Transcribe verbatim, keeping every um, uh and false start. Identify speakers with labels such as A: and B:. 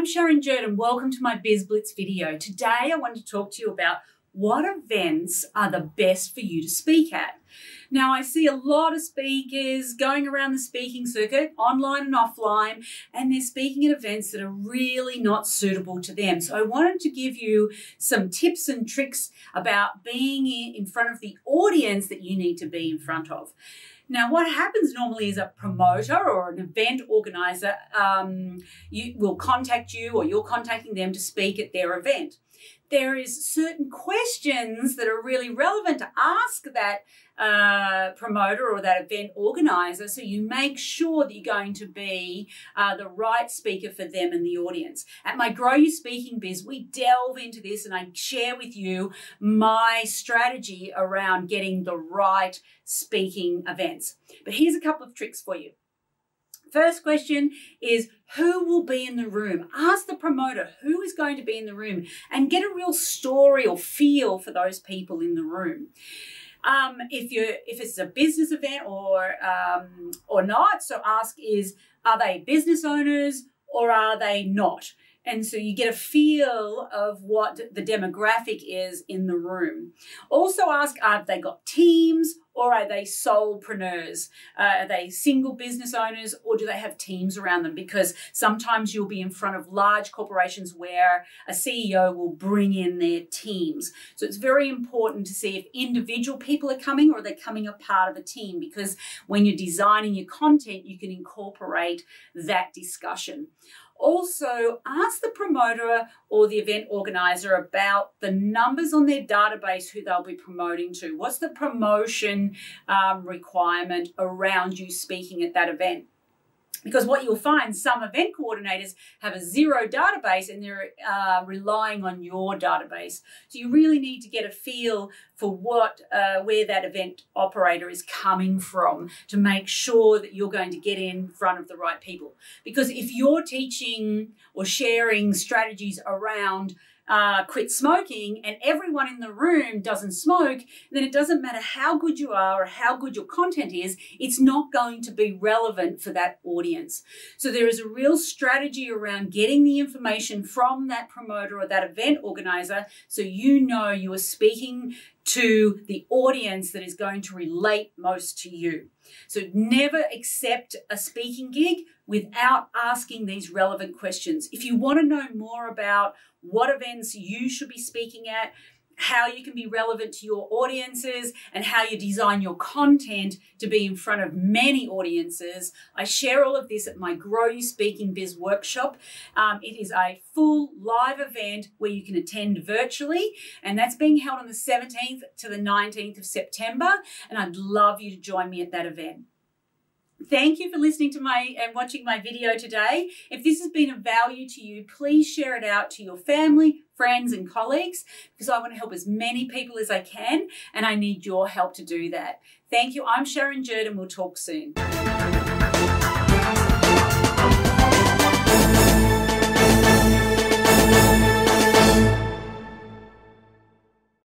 A: Sharon Jerd and welcome to my Biz Blitz video. Today I want to talk to you about what events are the best for you to speak at. Now, I see a lot of speakers going around the speaking circuit, online and offline, and they're speaking at events that are really not suitable to them. So I wanted to give you some tips and tricks about being in front of the audience that you need to be in front of. Now, what happens normally is a promoter or an event organizer um, you, will contact you or you're contacting them to speak at their event. There is certain questions that are really relevant to ask that uh, promoter or that event organizer, so you make sure that you're going to be uh, the right speaker for them and the audience. At my Grow Your Speaking Biz, we delve into this and I share with you my strategy around getting the right speaking events. But here's a couple of tricks for you. First question is, who will be in the room? Ask the promoter who is going to be in the room and get a real story or feel for those people in the room. Um, if you if it's a business event or um, or not, so ask is, are they business owners or are they not? And so you get a feel of what the demographic is in the room. Also ask, have they got teams or are they solopreneurs? Uh, are they single business owners or do they have teams around them? Because sometimes you'll be in front of large corporations where a C E O will bring in their teams. So it's very important to see if individual people are coming or they're coming a part of a team, because when you're designing your content, you can incorporate that discussion. Also, ask the promoter or the event organizer about the numbers on their database who they'll be promoting to. What's the promotion um, requirement around you speaking at that event? Because what you'll find, some event coordinators have a zero database and they're uh, relying on your database. So you really need to get a feel for what, uh, where that event operator is coming from to make sure that you're going to get in front of the right people. Because if you're teaching or sharing strategies around Uh, quit smoking and everyone in the room doesn't smoke, then it doesn't matter how good you are or how good your content is, it's not going to be relevant for that audience. So there is a real strategy around getting the information from that promoter or that event organizer so you know you are speaking to the audience that is going to relate most to you. So never accept a speaking gig without asking these relevant questions. If you want to know more about what events you should be speaking at, how you can be relevant to your audiences, and how you design your content to be in front of many audiences, I share all of this at my Grow Your Speaking Biz workshop. Um, it is a full live event where you can attend virtually, and that's being held on the seventeenth to the nineteenth of September, and I'd love you to join me at that event. Thank you for listening to my and watching my video today. If this has been of value to you, please share it out to your family, friends, and colleagues, because I want to help as many people as I can, and I need your help to do that. Thank you. I'm Sharon Jerd, and we'll talk soon.